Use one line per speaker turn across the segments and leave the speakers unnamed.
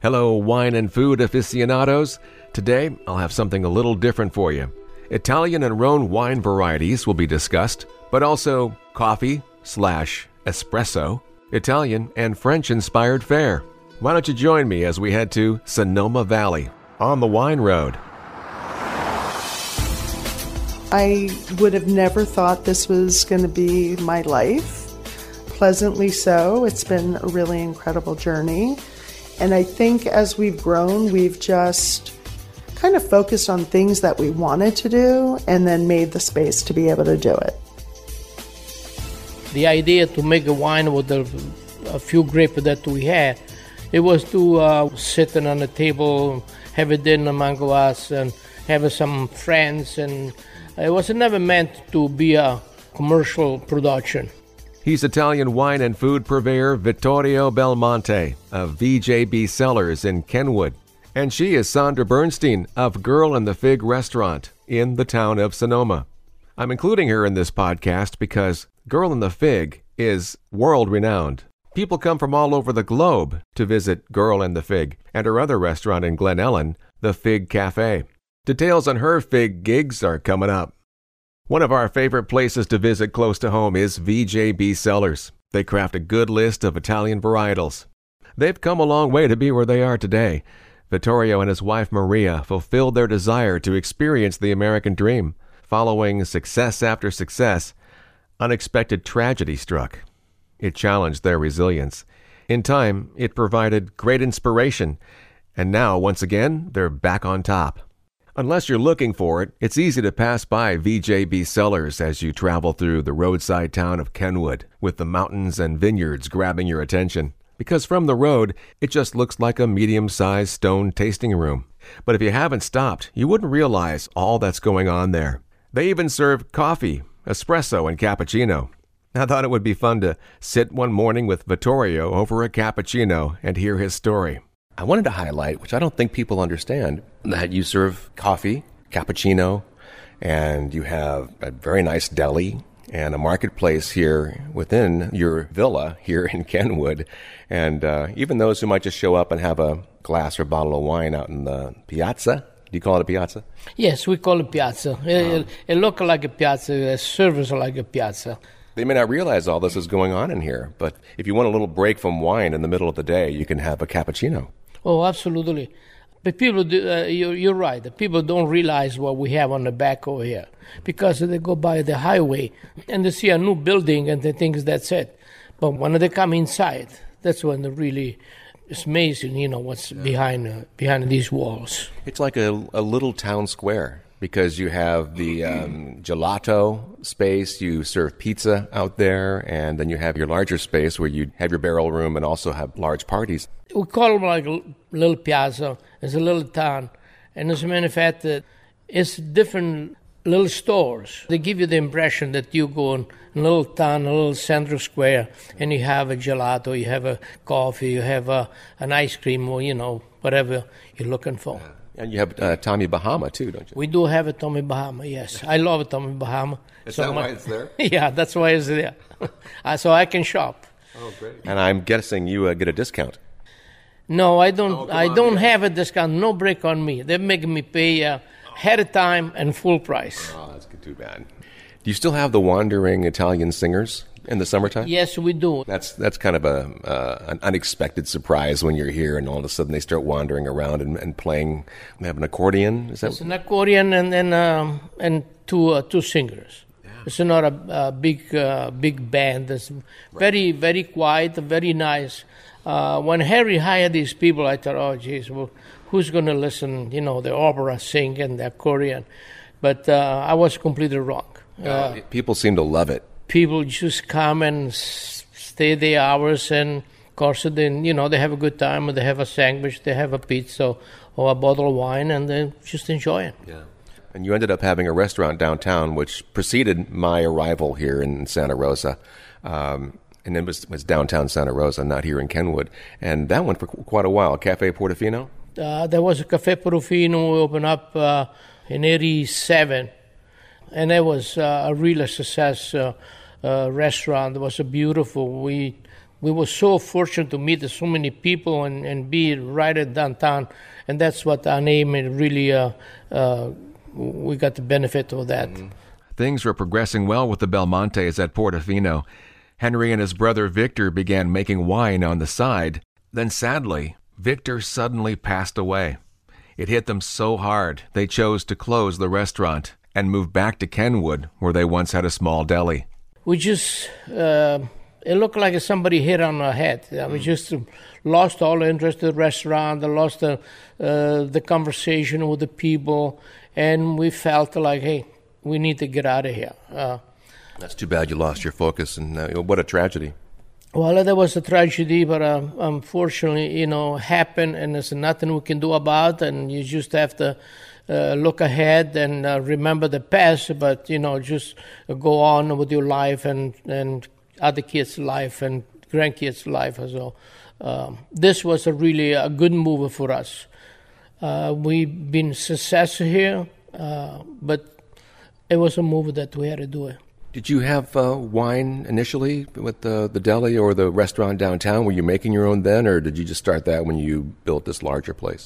Hello, wine and food aficionados. Today, I'll have something a little different for you. Italian and Rhone wine varieties will be discussed, but also coffee/espresso, Italian and French-inspired fare. Why don't you join me as we head to Sonoma Valley on the wine road?
I would have never thought this was going to be my life. Pleasantly so. It's been a really incredible journey. And I think as we've grown, we've just kind of focused on things that we wanted to do and then made the space to be able to do it.
The idea to make a wine with a few grapes that we had, it was to sit on a table, have a dinner among us, and have some friends. And it was never meant to be a commercial production.
He's Italian wine and food purveyor Vittorio Belmonte of VJB Cellars in Kenwood. And she is Sandra Bernstein of Girl and the Fig Restaurant in the town of Sonoma. I'm including her in this podcast because Girl and the Fig is world-renowned. People come from all over the globe to visit Girl and the Fig and her other restaurant in Glen Ellen, the Fig Cafe. Details on her fig gigs are coming up. One of our favorite places to visit close to home is VJB Cellars. They craft a good list of Italian varietals. They've come a long way to be where they are today. Vittorio and his wife Maria fulfilled their desire to experience the American dream. Following success after success, unexpected tragedy struck. It challenged their resilience. In time, it provided great inspiration. And now, once again, they're back on top. Unless you're looking for it, it's easy to pass by VJB Cellars as you travel through the roadside town of Kenwood, with the mountains and vineyards grabbing your attention. Because from the road, it just looks like a medium-sized stone tasting room. But if you haven't stopped, you wouldn't realize all that's going on there. They even serve coffee, espresso, and cappuccino. I thought it would be fun to sit one morning with Vittorio over a cappuccino and hear his story. I wanted to highlight, which I don't think people understand, that you serve coffee, cappuccino, and you have a very nice deli and a marketplace here within your villa here in Kenwood. And even those who might just show up and have a glass or bottle of wine out in the piazza. Do you call it a piazza?
Yes, we call it piazza. It looks like a piazza, it serves like a piazza.
They may not realize all this is going on in here, but if you want a little break from wine in the middle of the day, you can have a cappuccino.
Oh, absolutely. But people, you're right. The people don't realize what we have on the back over here because they go by the highway and they see a new building and they think that's it. But when they come inside, that's when it's amazing, what's behind these walls.
It's like a little town square because you have the gelato space, you serve pizza out there, and then you have your larger space where you have your barrel room and also have large parties.
We call them like a little piazza. It's a little town. And as a matter of fact, it's different little stores. They give you the impression that you go in a little town, a little central square, and you have a gelato, you have a coffee, you have an ice cream, or, whatever you're looking for.
And you have Tommy Bahama, too, don't you?
We do have a Tommy Bahama, yes. I love Tommy Bahama.
Is that why it's there?
Yeah, that's why it's there. So I can shop.
Oh, great. And I'm guessing you get a discount.
No, I don't. I don't have a discount. No break on me. They make me pay ahead of time and full price.
Oh, that's too bad. Do you still have the wandering Italian singers in the summertime?
Yes, we do.
That's kind of an unexpected surprise when you're here and all of a sudden they start wandering around and playing. They have an accordion. Is that?
It's an accordion and two singers. Yeah. It's not a big band. It's very, very quiet, very nice. When Harry hired these people, I thought, oh, geez, well, who's going to listen, the opera sing and the accordion? But I was completely wrong.
People seem to love it.
People just come and stay the hours, and of course, then, they have a good time, and they have a sandwich, they have a pizza or a bottle of wine, and they just enjoy it.
Yeah. And you ended up having a restaurant downtown, which preceded my arrival here in Santa Rosa. And it was downtown Santa Rosa, not here in Kenwood. And that went for quite a while. Cafe Portofino?
There was a Cafe Portofino. We opened up in 1987. And it was a real success restaurant. It was a beautiful. We we were so fortunate to meet so many people and be right at downtown, and that's what our name really, we got the benefit of that.
Things were progressing well with the Belmontes at Portofino. Henry and his brother Victor began making wine on the side. Then sadly, Victor suddenly passed away. It hit them so hard, they chose to close the restaurant and move back to Kenwood, where they once had a small deli.
We just, it looked like somebody hit on our head. We just lost all interest in the restaurant, lost the conversation with the people, and we felt like, hey, we need to get out of here.
That's too bad you lost your focus, and what a tragedy.
Well, that was a tragedy, but unfortunately, happened, and there's nothing we can do about it, and you just have to look ahead and remember the past, but, just go on with your life and other kids' life and grandkids' life as well. This was really a good move for us. We've been successful here, but it was a move that we had to do it.
Did you have wine initially with the deli or the restaurant downtown? Were you making your own then, or did you just start that when you built this larger place?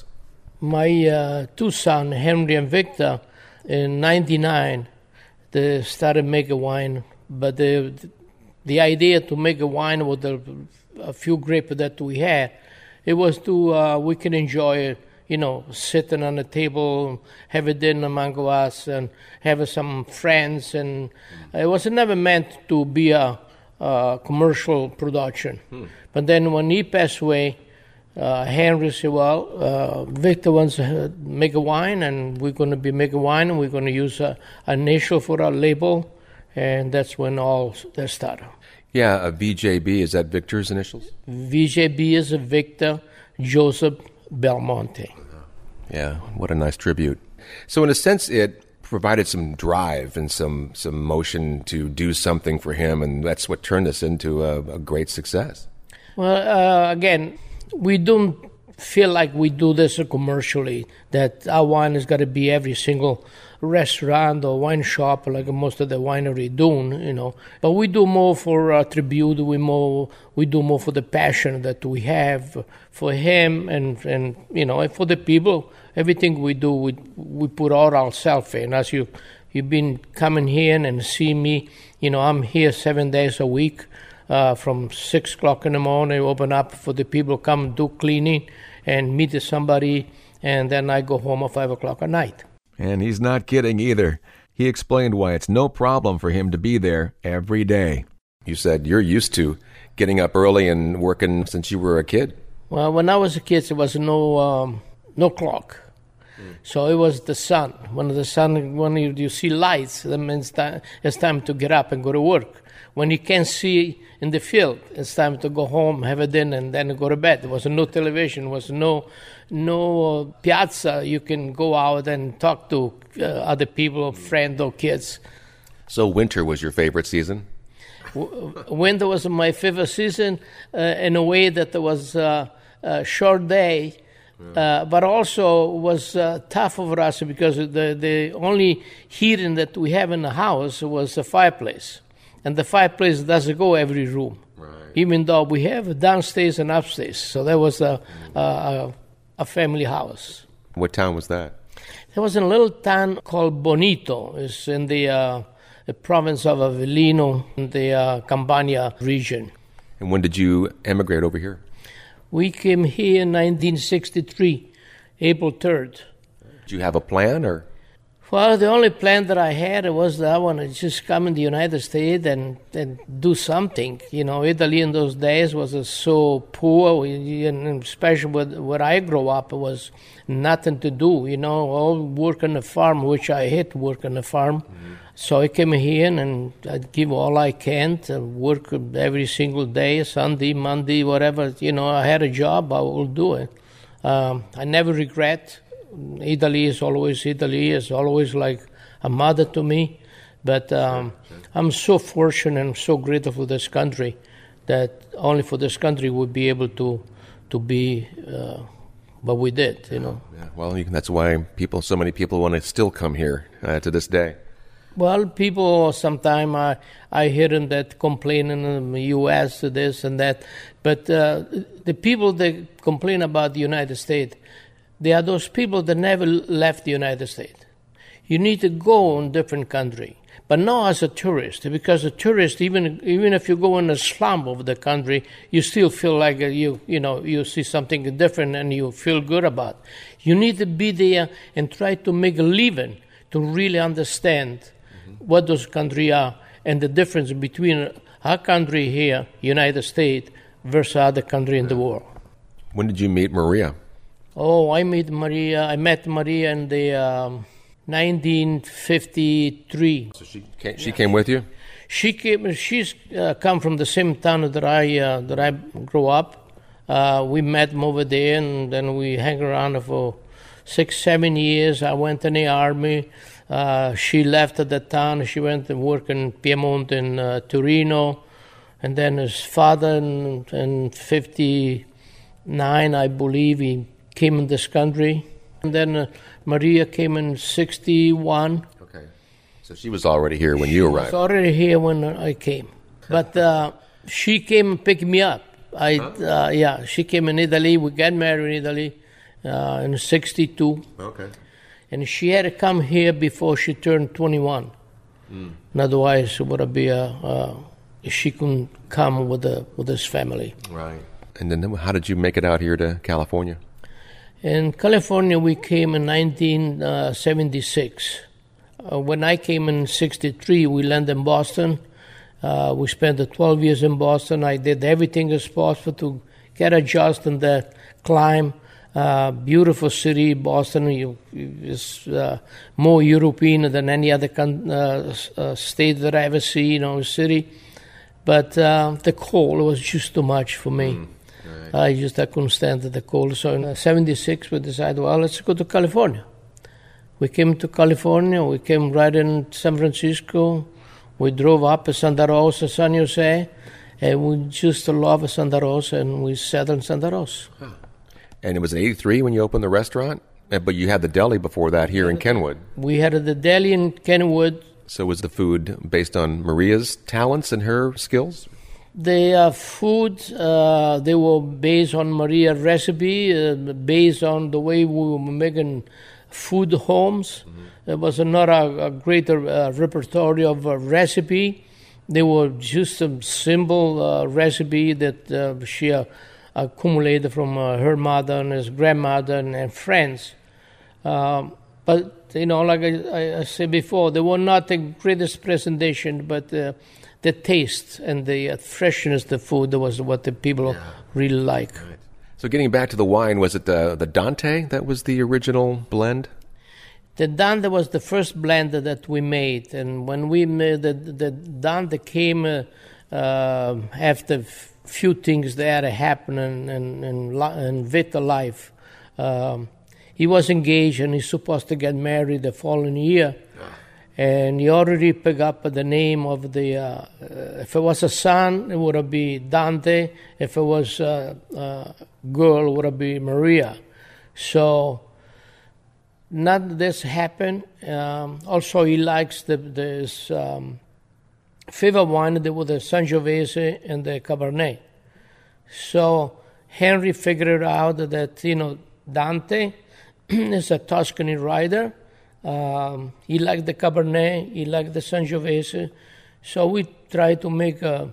My two sons, Henry and Victor, in '99, they started making wine. But the idea to make a wine with a few grapes that we had, it was to we can enjoy it. Sitting on the table, have a dinner among us, and have some friends. And it was never meant to be a commercial production. But then when he passed away, Henry said, well, Victor wants to make a wine, and we're going to be making wine, and we're going to use an initial for our label. And that's when all that started.
Yeah, VJB, is that Victor's initials?
VJB is a Victor Joseph Belmonte.
Yeah, what a nice tribute. So in a sense, it provided some drive and some motion to do something for him, and that's what turned this into a great success.
Well, again, we don't feel like we do this commercially, that our wine has got to be every single restaurant or wine shop like most of the winery doing, But we do more for tribute. We do more for the passion that we have for him and for the people. Everything we do, we put all ourselves in. As you've been coming here and see me, I'm here 7 days a week. From 6 o'clock in the morning, open up for the people, come do cleaning and meet somebody, and then I go home at 5 o'clock at night.
And he's not kidding either. He explained why it's no problem for him to be there every day.
You said you're used to getting up early and working since you were a kid.
Well, when I was a kid, there was no clock. So it was the sun. When you see lights, that means that it's time to get up and go to work. When you can't see in the field, it's time to go home, have a dinner, and then go to bed. There was no television, there was no piazza. You can go out and talk to other people, friends or kids.
So winter was your favorite season?
Winter was my favorite season in a way that there was a short day, but also was tough for us because the only heating that we have in the house was a fireplace. And the fireplace doesn't go every room, right. Even though we have downstairs and upstairs. So that was a family house.
What town was that?
There was a little town called Bonito. It's in the province of Avellino, in the Campania region.
And when did you emigrate over here?
We came here in 1963, April 3rd.
Did you have a plan, or?
Well, the only plan that I had was that I want to just come in the United States and do something. Italy in those days was so poor, and especially where I grew up, it was nothing to do, all work on the farm, which I hate work on the farm. Mm-hmm. So I came here and I'd give all I can to work every single day, Sunday, Monday, whatever. I had a job, I will do it. I never regret. Italy is always like a mother to me. But I'm so fortunate and so grateful for this country that only for this country would be able to be what we did,
Yeah. Well, that's why so many people want to still come here to this day.
Well, people sometimes I hear them that complaining in the U.S. this and that, but the people that complain about the United States, they are those people that never left the United States. You need to go in different country, but not as a tourist, because a tourist, even if you go in a slum of the country, you still feel like you see something different and you feel good about it. You need to be there and try to make a living to really understand what those countries are and the difference between our country here, United States, versus other country in the world.
When did you meet Maria?
Oh, I met Maria in the 1953.
So she came with you?
She's come from the same town that I grew up. We met over there, and then we hang around for 6-7 years. I went in the army. She left the town. She went to work in Piedmont and Torino, and then his father in 59, I believe, he came in this country. And then Maria came in 61.
Okay. So she was already here when you arrived.
She was already here when I came. But she came and picked me up. She came in Italy. We got married in Italy in 62.
Okay.
And she had to come here before she turned 21. Otherwise, it would be she couldn't come with his family.
Right. And then how did you make it out here to California?
In California, we came in 1976. When I came in 63, we landed in Boston. We spent 12 years in Boston. I did everything as possible to get adjusted in the climb. Beautiful city, Boston is more European than any other state that I ever seen, city. But the cold was just too much for me. Right. I couldn't stand the cold. So in 76, we decided, well, let's go to California. We came to California. We came right in San Francisco. We drove up to Santa Rosa, San Jose, and we just love Santa Rosa, and we settled in Santa Rosa.
Huh. And it was in 83 when you opened the restaurant? But you had the deli before that here in Kenwood.
We had the deli in Kenwood.
So was the food based on Maria's talents and her skills?
The food, they were based on Maria's recipe, based on the way we were making food homes. There was not a greater repertoire of recipe. They were just a simple recipe that she accumulated from her mother and his grandmother and friends. But, like I said before, they were not the greatest presentation, but the taste and the freshness of the food was what the people really like.
Right. So getting back to the wine, was it the Dante that was the original blend?
The Dante was the first blend that we made, and when we made the Dante came after few things that had happened in Vita life. He was engaged and he's supposed to get married the following year. And he already picked up the name of the, if it was a son, it would be Dante. If it was a girl, it would be Maria. So, not this happened. Also, he likes this favorite wine, there was the Sangiovese and the Cabernet. So, Henry figured out that, Dante is a Tuscany rider. He liked the Cabernet, he liked the Sangiovese. So we tried to make a,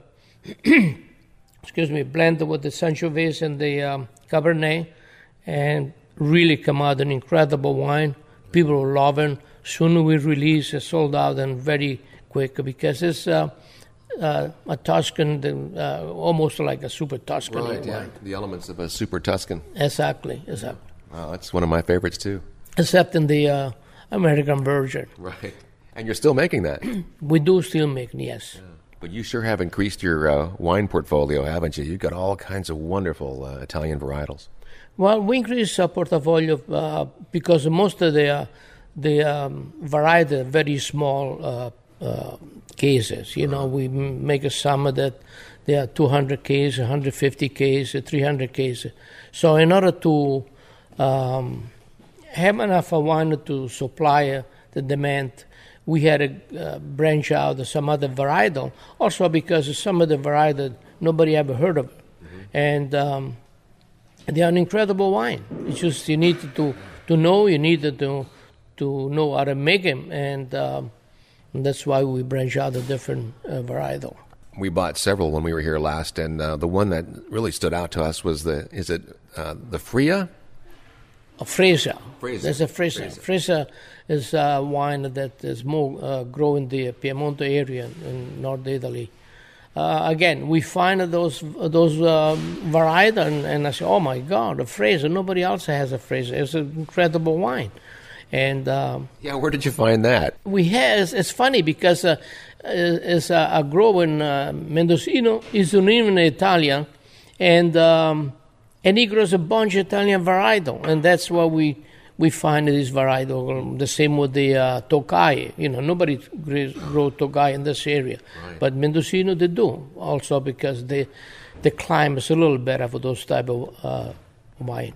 blend with the Sangiovese and the Cabernet, and really come out an incredible wine. People were loving. Soon we released, it sold out and very quick because it's a Tuscan, almost like a super Tuscan.
Right, yeah. The elements of a super Tuscan.
Exactly.
Wow, that's one of my favorites too.
Except in the American version.
Right. And you're still making that?
We do still make, yes.
Yeah. But you sure have increased your wine portfolio, haven't you? You've got all kinds of wonderful Italian varietals.
Well, we increased our portfolio because most of the variety are very small cases. We make a summer that there are 200 cases, 150 cases, 300 cases. So in order to have enough wine to supply the demand, we had to branch out to some other varietal, also because some of the varietal nobody ever heard of. And they are an incredible wine. It's just you need to know, you need to know how to make them, and that's why we branch out a different varietal.
We bought several when we were here last, and the one that really stood out to us was the Freya?
Fresia.
Fresia.
There's a Fresia. Fresia is a wine that is more grown in the Piedmont area in North Italy. Again, we find those varietals, and I say, oh my God, a Fresia. Nobody else has a Fresia. It's an incredible wine. And
where did you find that?
We have. It's funny because it's a grow in Mendocino. He's in Italian, and he grows a bunch of Italian varietal, and that's what we find this varietal. The same with the Tokai. Nobody grow Tokai in this area, right. But Mendocino they do also because the climate is a little better for those type of wine.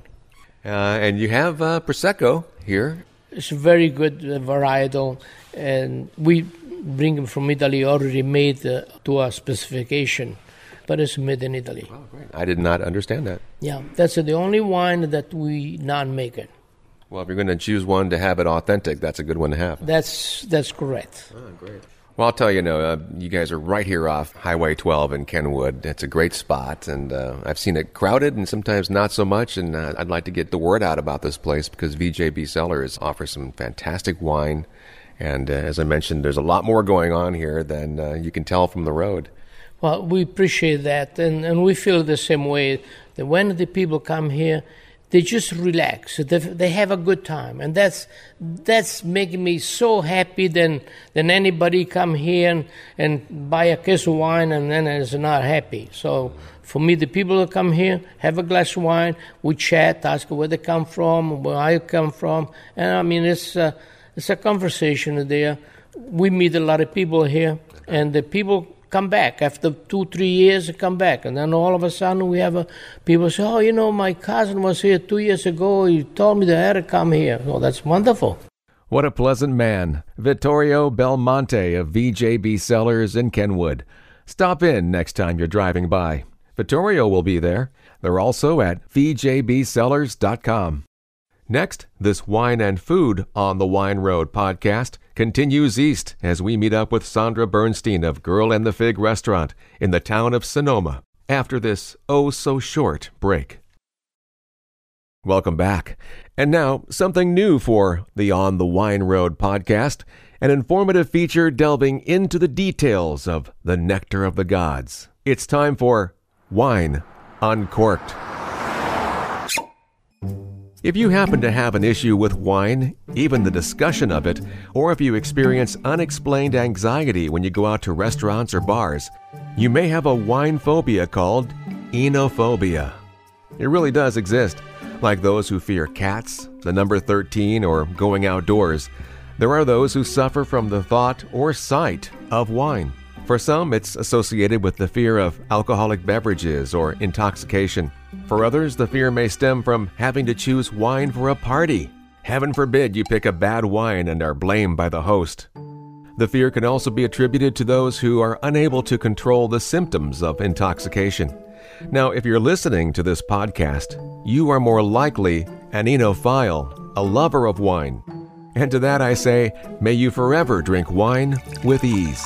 And you have Prosecco here.
It's a very good varietal, and we bring them from Italy already made to a specification, but it's made in Italy.
Oh, great. I did not understand that.
Yeah, that's the only wine that we not make it.
Well, if you're going to choose one to have it authentic, that's a good one to have.
That's correct.
Oh, great. Well, I'll tell you, you guys are right here off Highway 12 in Kenwood. It's a great spot, and I've seen it crowded and sometimes not so much, and I'd like to get the word out about this place because VJB Cellars offers some fantastic wine, and as I mentioned, there's a lot more going on here than you can tell from the road.
Well, we appreciate that, and we feel the same way, that when the people come here, they just relax. They have a good time, and that's making me so happy than anybody come here and buy a case of wine and then is not happy. So for me, the people that come here have a glass of wine, we chat, ask where they come from, where I come from, and I mean it's a conversation there. We meet a lot of people here, and the people come back after 2-3 years. They come back, and then all of a sudden we have people say, "Oh, my cousin was here 2 years ago. He told me that I had to come here." Oh, that's wonderful.
What a pleasant man, Vittorio Belmonte of VJB Cellars in Kenwood. Stop in next time you're driving by. Vittorio will be there. They're also at vjbcellars.com. Next, this Wine and Food on the Wine Road podcast continues east as we meet up with Sandra Bernstein of Girl and the Fig Restaurant in the town of Sonoma after this oh-so-short break. Welcome back. And now, something new for the On the Wine Road podcast, an informative feature delving into the details of the nectar of the gods. It's time for Wine Uncorked. If you happen to have an issue with wine, even the discussion of it, or if you experience unexplained anxiety when you go out to restaurants or bars, you may have a wine phobia called enophobia. It really does exist. Like those who fear cats, the number 13, or going outdoors, there are those who suffer from the thought or sight of wine. For some, it's associated with the fear of alcoholic beverages or intoxication. For others, the fear may stem from having to choose wine for a party. Heaven forbid you pick a bad wine and are blamed by the host. The fear can also be attributed to those who are unable to control the symptoms of intoxication. Now, if you're listening to this podcast, you are more likely an enophile, a lover of wine. And to that I say, may you forever drink wine with ease.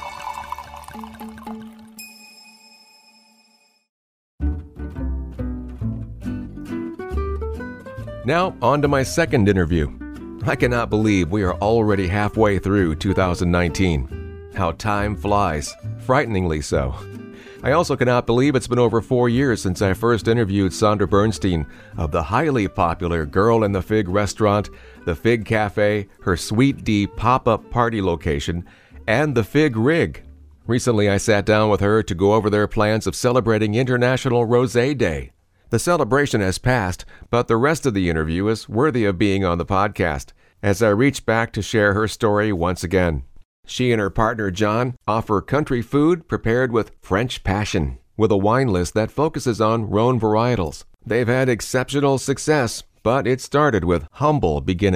Now, on to my second interview. I cannot believe we are already halfway through 2019. How time flies, frighteningly so. I also cannot believe it's been over 4 years since I first interviewed Sandra Bernstein of the highly popular Girl and the Fig Restaurant, the Fig Cafe, her Sweet D pop-up party location, and the Fig Rig. Recently, I sat down with her to go over their plans of celebrating International Rosé Day. The celebration has passed, but the rest of the interview is worthy of being on the podcast, as I reach back to share her story once again. She and her partner John offer country food prepared with French passion, with a wine list that focuses on Rhone varietals. They've had exceptional success, but it started with humble beginnings.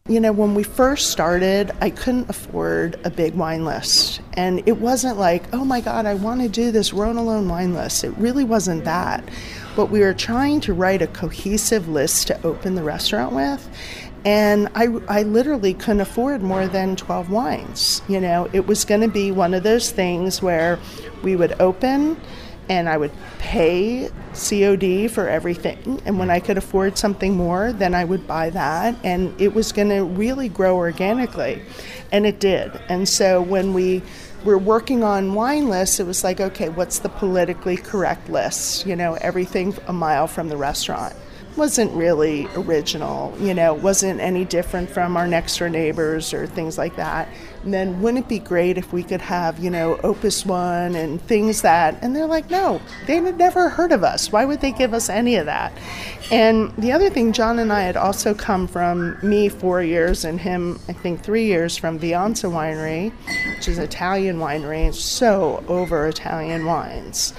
You know, when we first started, I couldn't afford a big wine list. And it wasn't like, oh my God, I want to do this Rhone Alone wine list. It really wasn't that. But we were trying to write a cohesive list to open the restaurant with. And I literally couldn't afford more than 12 wines. You know, it was going to be one of those things where we would open and I would pay COD for everything. And when I could afford something more, then I would buy that. And it was going to really grow organically. And it did. And so when we were working on wine lists, it was like, okay, what's the politically correct list? You know, everything a mile from the restaurant. Wasn't really original, you know, wasn't any different from our next door neighbors or things like that. And then wouldn't it be great if we could have, you know, Opus One and things that, and they're like, no, they had never heard of us. Why would they give us any of that? And the other thing, John and I had also come from, me 4 years and him, I think 3 years, from Vianza Winery, which is an Italian winery, and so over Italian wines.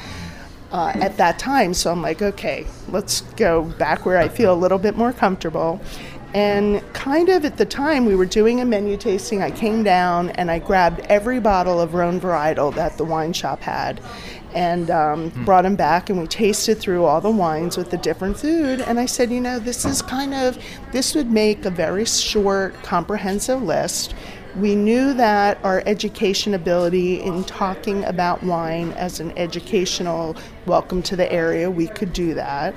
At that time, so I'm like, okay, let's go back where I feel a little bit more comfortable. And kind of at the time, we were doing a menu tasting. I came down and I grabbed every bottle of Rhone varietal that the wine shop had and brought them back, and we tasted through all the wines with the different food. And I said, you know, this would make a very short, comprehensive list. We knew that our education ability in talking about wine as an educational welcome to the area, we could do that.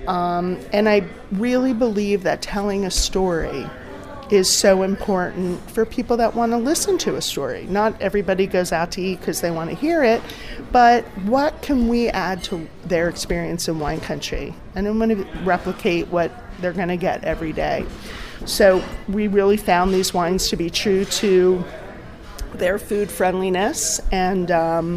And I really believe that telling a story is so important for people that want to listen to a story. Not everybody goes out to eat because they want to hear it, but what can we add to their experience in wine country? And I'm going to replicate what they're going to get every day. So we really found these wines to be true to their food friendliness, and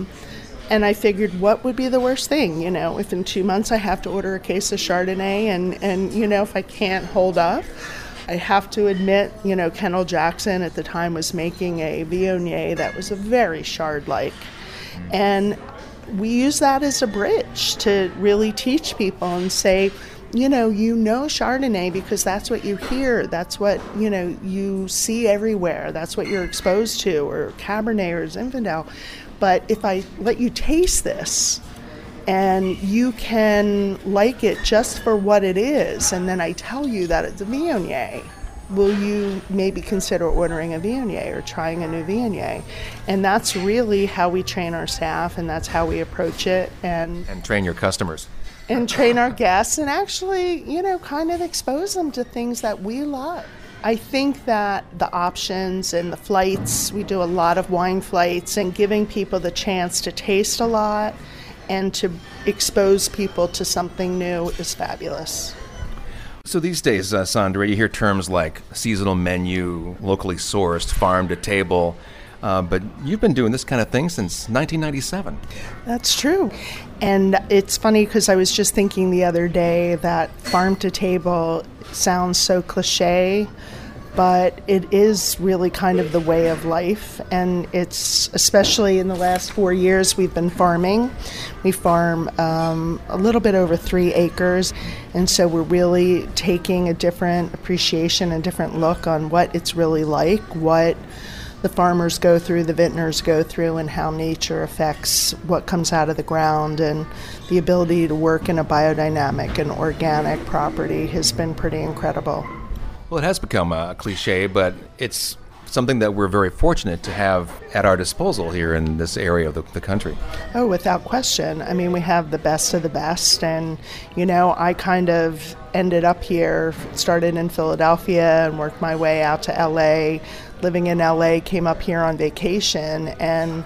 I figured, what would be the worst thing? You know, if in 2 months I have to order a case of Chardonnay, and you know, if I can't hold up, I have to admit, you know, Kendall Jackson at the time was making a Viognier that was a very Chard-like, and we use that as a bridge to really teach people and say, you know Chardonnay because that's what you hear, that's what, you know, you see everywhere, that's what you're exposed to, or Cabernet or Zinfandel. But if I let you taste this and you can like it just for what it is, and then I tell you that it's a Viognier, will you maybe consider ordering a Viognier or trying a new Viognier? And that's really how we train our staff, and that's how we approach it. And
train your customers.
And train our guests, and actually, you know, kind of expose them to things that we love. I think that the options and the flights, we do a lot of wine flights, and giving people the chance to taste a lot and to expose people to something new is fabulous.
So these days, Sandra, you hear terms like seasonal menu, locally sourced, farm to table, but you've been doing this kind of thing since 1997.
That's true. And it's funny because I was just thinking the other day that farm to table sounds so cliche, but it is really kind of the way of life. And it's, especially in the last 4 years, we've been farming. We farm a little bit over 3 acres. And so we're really taking a different appreciation, a different look on what it's really like, what the farmers go through, the vintners go through, and how nature affects what comes out of the ground. And the ability to work in a biodynamic and organic property has been pretty incredible.
Well, it has become a cliche, but it's something that we're very fortunate to have at our disposal here in this area of the country.
Oh, without question. I mean, we have the best of the best. And, you know, I kind of ended up here, started in Philadelphia and worked my way out to L.A., living in LA, came up here on vacation, and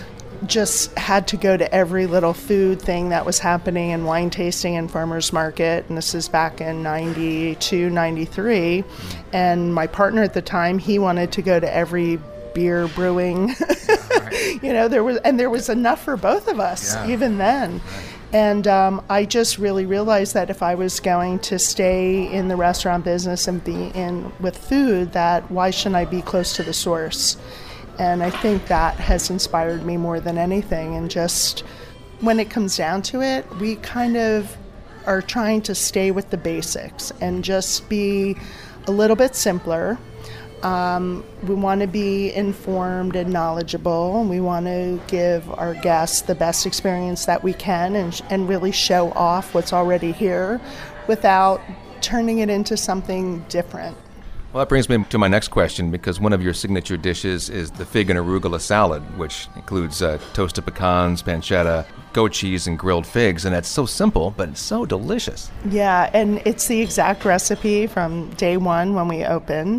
just had to go to every little food thing that was happening in wine tasting and farmers market. And this is back in 92, 93. And my partner at the time, he wanted to go to every beer brewing. You know, there was enough for both of us, even then. And I just really realized that if I was going to stay in the restaurant business and be in with food, that why shouldn't I be close to the source? And I think that has inspired me more than anything. And just when it comes down to it, we kind of are trying to stay with the basics and just be a little bit simpler. We want to be informed and knowledgeable, and we want to give our guests the best experience that we can and really show off what's already here without turning it into something different.
Well, that brings me to my next question, because one of your signature dishes is the fig and arugula salad, which includes toasted pecans, pancetta, goat cheese, and grilled figs. And it's so simple, but it's so delicious.
Yeah, and it's the exact recipe from day one when we opened.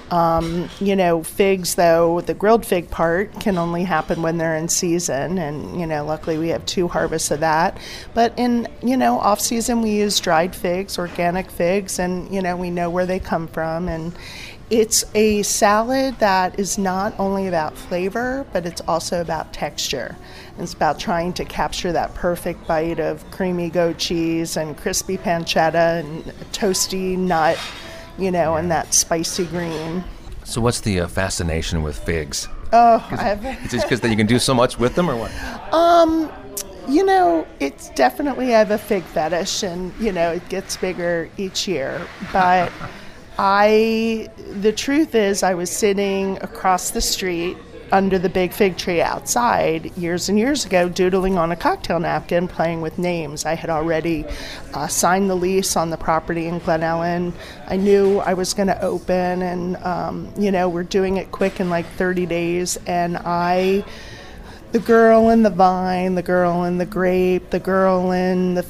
Figs, though, the grilled fig part can only happen when they're in season. And, luckily we have 2 harvests of that. But in, off season, we use dried figs, organic figs, and, we know where they come from. And it's a salad that is not only about flavor, but it's also about texture. It's about trying to capture that perfect bite of creamy goat cheese and crispy pancetta and toasty nut, and that spicy green.
So what's the fascination with figs?
Oh,
Is it because that you can do so much with them, or what?
It's definitely, I have a fig fetish, and, it gets bigger each year. But the truth is, I was sitting across the street under the big fig tree outside years and years ago, doodling on a cocktail napkin, playing with names. I had already signed the lease on the property in Glen Ellen. I knew I was going to open, and, we're doing it quick in like 30 days. And the girl in the vine, the girl in the grape, the girl in the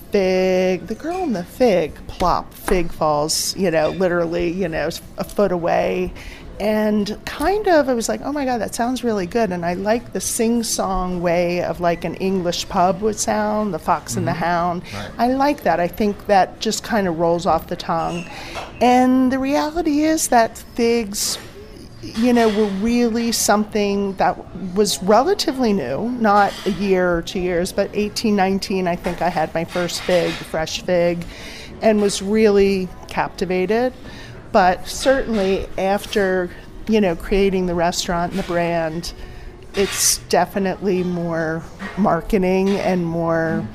fig, plop, fig falls, literally, a foot away. And I was like, oh my God, that sounds really good. And I like the sing-song way of like an English pub would sound, the Fox and the Hound. Right. I like that. I think that just kind of rolls off the tongue. And the reality is that figs, were really something that was relatively new, not a year or 2 years, but 1819, I think I had my first fig, fresh fig, and was really captivated. But certainly after, creating the restaurant and the brand, it's definitely more marketing and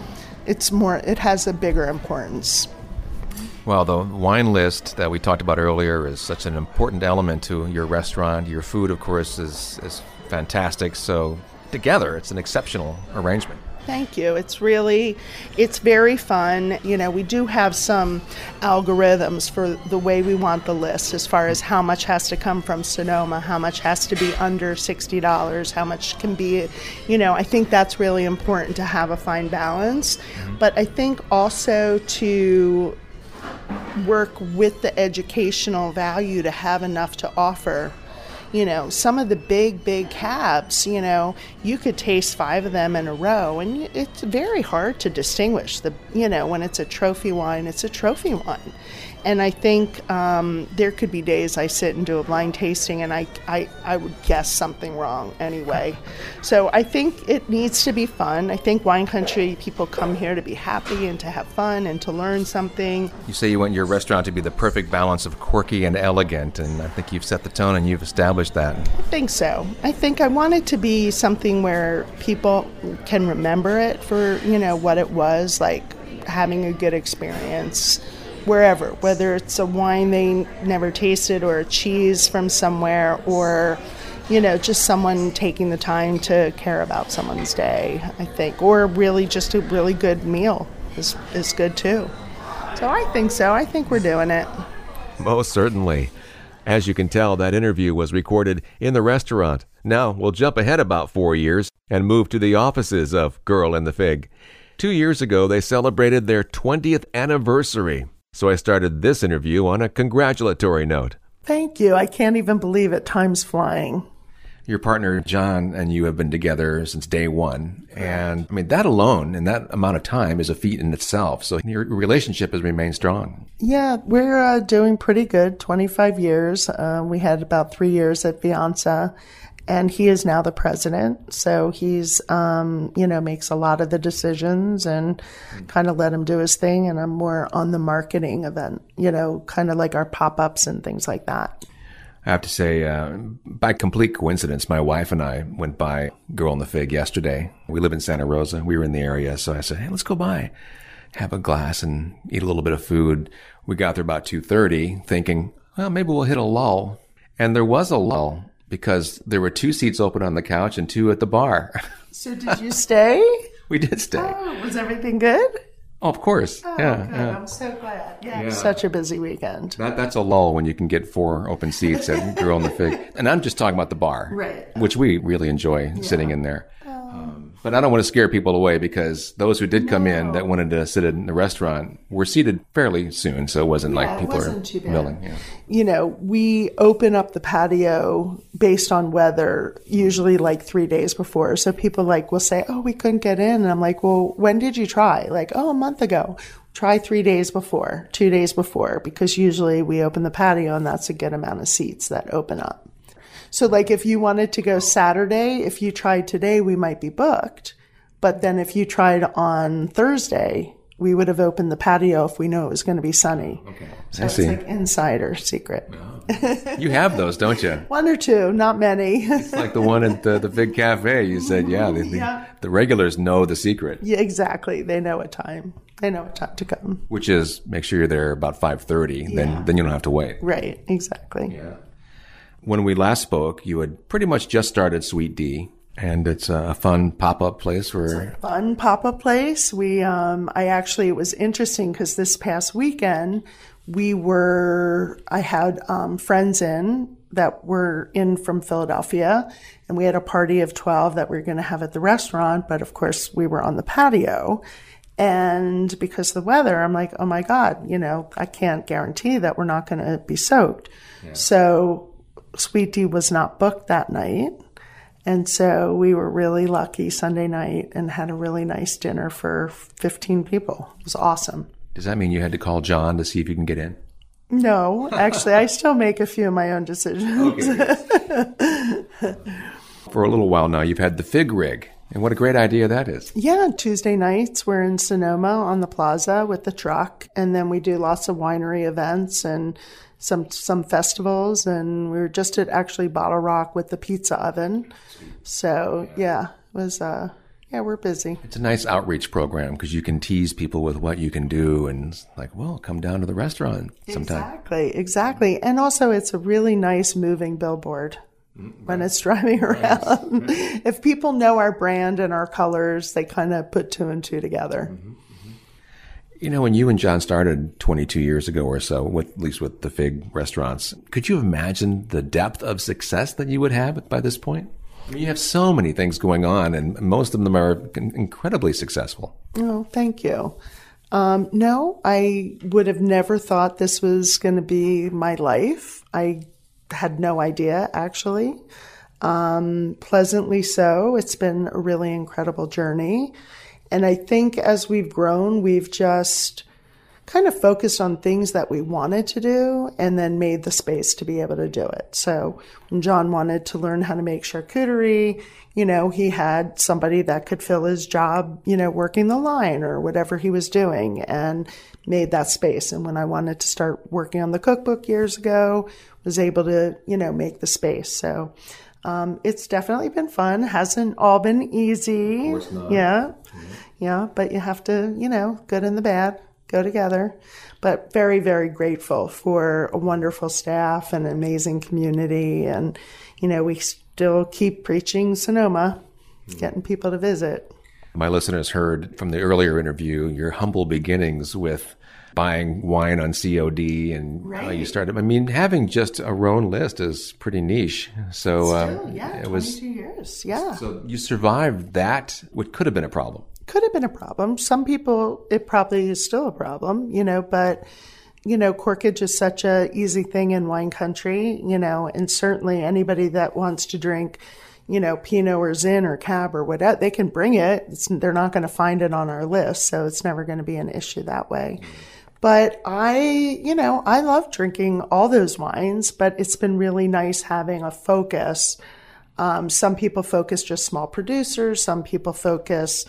it has a bigger importance.
Well, the wine list that we talked about earlier is such an important element to your restaurant. Your food, of course, is fantastic. So together, it's an exceptional arrangement.
Thank you. It's very fun. We do have some algorithms for the way we want the list as far as how much has to come from Sonoma, how much has to be under $60, how much can be, I think that's really important to have a fine balance. Mm-hmm. But I think also to work with the educational value to have enough to offer. Some of the big cabs, you could taste 5 of them in a row, and it's very hard to distinguish when it's a trophy wine, it's a trophy wine. And I think there could be days I sit and do a blind tasting and I would guess something wrong anyway. So I think it needs to be fun. I think Wine Country, people come here to be happy and to have fun and to learn something.
You say you want your restaurant to be the perfect balance of quirky and elegant, and I think you've set the tone and you've established that.
I think so. I think I want it to be something where people can remember it for, what it was, like having a good experience. Wherever, whether it's a wine they never tasted or a cheese from somewhere or, just someone taking the time to care about someone's day, I think. Or really just a really good meal is good too. So I think so. I think we're doing it.
Most certainly. As you can tell, that interview was recorded in the restaurant. Now we'll jump ahead about 4 years and move to the offices of Girl and the Fig. 2 years ago, they celebrated their 20th anniversary. So I started this interview on a congratulatory note.
Thank you. I can't even believe it. Time's flying.
Your partner, John, and you have been together since day one. And that alone, in that amount of time, is a feat in itself. So your relationship has remained strong.
Yeah, we're doing pretty good. 25 years. We had about 3 years at Vianza. And he is now the president, so he's, makes a lot of the decisions and kind of let him do his thing. And I'm more on the marketing event, kind of like our pop-ups and things like that.
I have to say, by complete coincidence, my wife and I went by Girl and the Fig yesterday. We live in Santa Rosa. We were in the area, so I said, hey, let's go by, have a glass and eat a little bit of food. We got there about 2:30 thinking, well, maybe we'll hit a lull. And there was a lull because there were 2 seats open on the couch and 2 at the bar.
So did you stay?
We did stay.
Oh, was everything good?
Oh, of course.
Oh,
yeah,
good.
yeah.
I'm so glad. Yeah. Such a busy weekend.
That's a lull when you can get 4 open seats at Girl in the Fig. And I'm just talking about the bar,
Right.
which we really enjoy sitting in there. But I don't want to scare people away because those who did come in that wanted to sit in the restaurant were seated fairly soon. So it wasn't like people
wasn't too
are
bad.
milling. Yeah.
You know, we open up the patio based on weather, usually like 3 days before. So people will say, oh, we couldn't get in. And I'm like, well, when did you try? Like, oh, a month ago. Try 3 days before, 2 days before, because usually we open the patio and that's a good amount of seats that open up. So if you wanted to go Saturday, if you tried today, we might be booked. But then if you tried on Thursday, we would have opened the patio if we knew it was going to be sunny.
Okay.
So
I
it's
see.
like insider secret.
You have those, don't you?
1 or 2, not many.
It's like the one at the Fig Cafe. You said, the regulars know the secret,
Yeah, exactly. They know what time. They know what time to come.
which is make sure you're there about 5:30. Then you don't have to wait.
Right, exactly.
Yeah. When we last spoke, you had pretty much just started Sweet D, and it's a fun pop-up place where
Fun pop-up place. It was interesting because this past weekend I had friends in that were in from Philadelphia, and we had a party of 12 that we were going to have at the restaurant, but of course we were on the patio. And because of the weather, I'm like, oh my God, I can't guarantee that we're not going to be soaked. Yeah. So Sweet D was not booked that night. And so we were really lucky Sunday night and had a really nice dinner for 15 people. It was awesome.
Does that mean you had to call John to see if you can get in?
No, actually, I still make a few of my own decisions.
Okay. For a little while now, you've had the Fig Rig. And what a great idea that is.
Yeah, Tuesday nights we're in Sonoma on the plaza with the truck. And then we do lots of winery events and some festivals. And we were just at actually Bottle Rock with the pizza oven. So, yeah, it was, we're busy.
It's a nice outreach program because you can tease people with what you can do and it's like, well, come down to the restaurant sometime.
Exactly. And also it's a really nice moving billboard. When it's driving around. Right. If people know our brand and our colors, they kind of put 2 and 2 together.
Mm-hmm. When you and John started 22 years ago or so, at least with the Fig restaurants, could you imagine the depth of success that you would have by this point? I mean, you have so many things going on, and most of them are incredibly successful.
Oh, thank you. No, I would have never thought this was going to be my life. I had no idea, actually. Pleasantly so. It's been a really incredible journey. And I think as we've grown, we've just kind of focused on things that we wanted to do and then made the space to be able to do it. So when John wanted to learn how to make charcuterie, he had somebody that could fill his job, working the line or whatever he was doing and made that space. And when I wanted to start working on the cookbook years ago, was able to, make the space. So it's definitely been fun. Hasn't all been easy.
Of course not.
Yeah. Yeah. But you have to, good and the bad go together. But very, very grateful for a wonderful staff and an amazing community. And, we still keep preaching Sonoma, getting people to visit.
My listeners heard from the earlier interview your humble beginnings with buying wine on COD and how you started. I mean, having just a Rhone list is pretty niche. So
it was 22 years. Yeah.
So you survived that, which could have been a problem.
Could have been a problem. Some people, it probably is still a problem, but corkage is such a easy thing in wine country, and certainly anybody that wants to drink, Pinot or Zin or Cab or whatever, they can bring it. They're not going to find it on our list, so it's never going to be an issue that way. But I love drinking all those wines, but it's been really nice having a focus. Some people focus just small producers. Some people focus,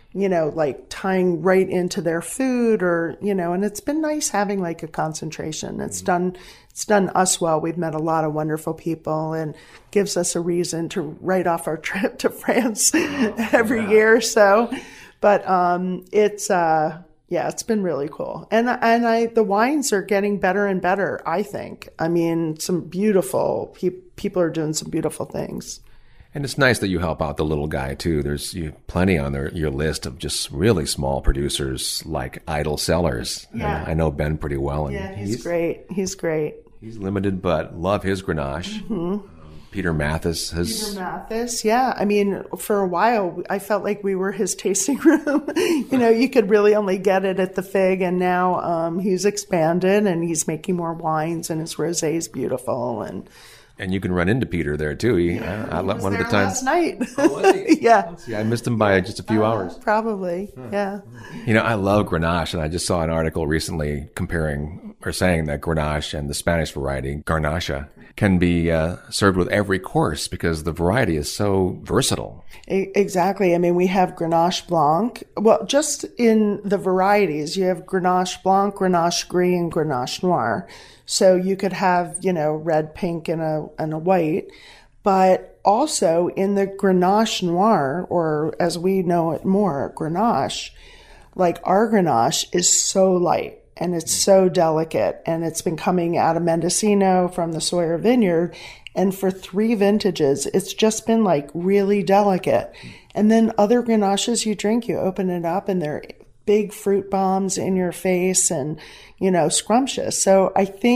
tying right into their food or, and it's been nice having a concentration. It's done us well. We've met a lot of wonderful people and gives us a reason to write off our trip to France every year or so. But, Yeah, it's been really cool. And the wines are getting better and better, I think. I mean, some beautiful people are doing some beautiful things.
And it's nice that you help out the little guy, too. There's plenty on your list of just really small producers like Idle Cellars.
Yeah.
And I know Ben pretty well. And
Yeah, he's great. He's great.
He's limited, but love his Grenache.
Mm-hmm.
Peter Mathis
yeah. I mean, for a while, I felt like we were his tasting room. You could really only get it at the Fig, and now he's expanded and he's making more wines, and his rosé is beautiful. And
you can run into Peter there too. I left one of the times
last night.
Oh, was he?
Yeah.
See, I missed him by just a few hours.
Probably. Yeah.
I love Grenache, and I just saw an article recently comparing or saying that Grenache and the Spanish variety Garnacha can be served with every course because the variety is so versatile.
Exactly. I mean, we have Grenache Blanc. Well, just in the varieties, you have Grenache Blanc, Grenache Gris, and Grenache Noir. So you could have, red, pink, and a white. But also in the Grenache Noir, or as we know it more, Grenache, like our Grenache is so light. And it's so delicate, and it's been coming out of Mendocino from the Sawyer Vineyard. And for 3 vintages, it's just been like really delicate. And then other Grenaches you drink, you open it up and they're big fruit bombs in your face and, scrumptious. So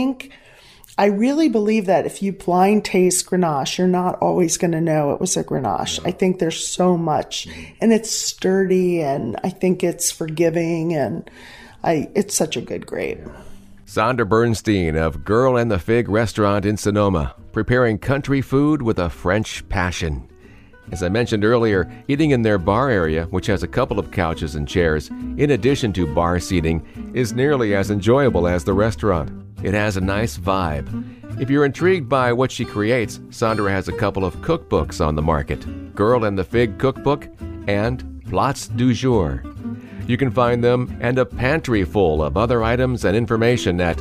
I really believe that if you blind taste Grenache, you're not always going to know it was a Grenache. I think there's so much, and it's sturdy, and I think it's forgiving, and it's such a good grape.
Sandra Bernstein of Girl and the Fig restaurant in Sonoma, preparing country food with a French passion. As I mentioned earlier, eating in their bar area, which has a couple of couches and chairs, in addition to bar seating, is nearly as enjoyable as the restaurant. It has a nice vibe. If you're intrigued by what she creates, Sandra has a couple of cookbooks on the market, Girl and the Fig Cookbook and Plats du Jour. You can find them and a pantry full of other items and information at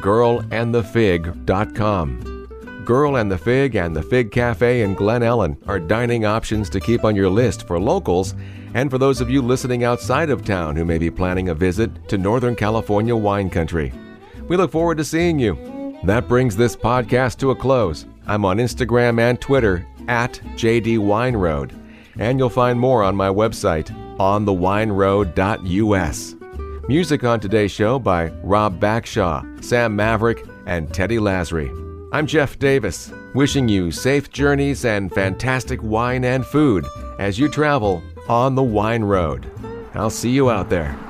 thegirlandthefig.com. Girl and the Fig and the Fig Cafe in Glen Ellen are dining options to keep on your list for locals and for those of you listening outside of town who may be planning a visit to Northern California wine country. We look forward to seeing you. That brings this podcast to a close. I'm on Instagram and Twitter at JDWineRoad, and you'll find more on my website, onthewineroad.us. Music on today's show by Rob Backshaw, Sam Maverick, and Teddy Lasry. I'm Jeff Davis, wishing you safe journeys and fantastic wine and food as you travel on the Wine Road. I'll see you out there.